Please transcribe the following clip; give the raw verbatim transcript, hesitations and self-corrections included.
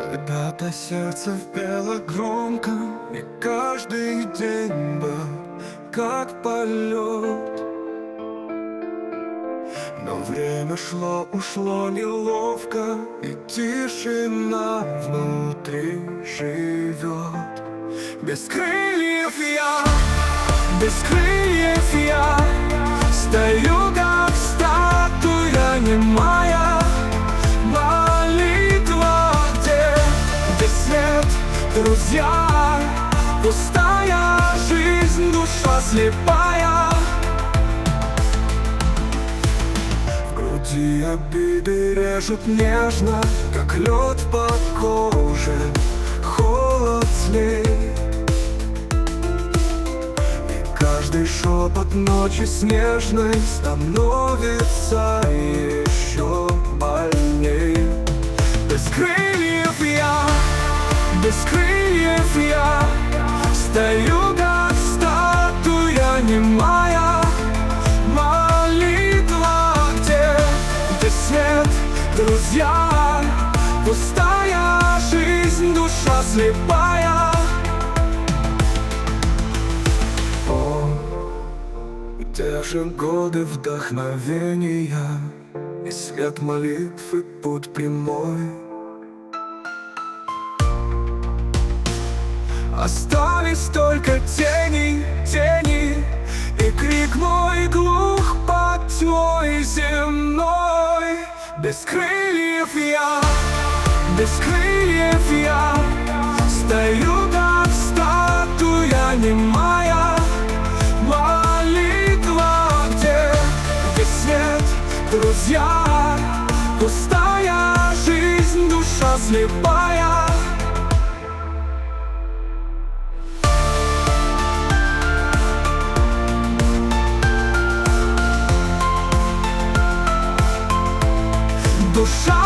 Когда-то сердце пело громко, и каждый день был как полет. Но время шло, ушло неловко, и тишина внутри живет. Без крыльев я, без крыльев я стою, как статуя немая. Молитва, где, где свет, друзья, пустая жизнь, душа слепая. В груди обиды режут нежно, как лед по коже, холод злей. Каждый шепот ночи снежной становится еще больней. Без крыльев я, без крыльев я стою, как статуя немая. Молитва, где, где свет, друзья, пустая жизнь, душа слепая. Те же годы вдохновения и свет молитвы, путь прямой. Остались только тени, тени, и крик мой глух под тьмой земной. Без крыльев я, без крыльев я стою, как статуя немая. Друзья, пустая жизнь, душа слепая. Душа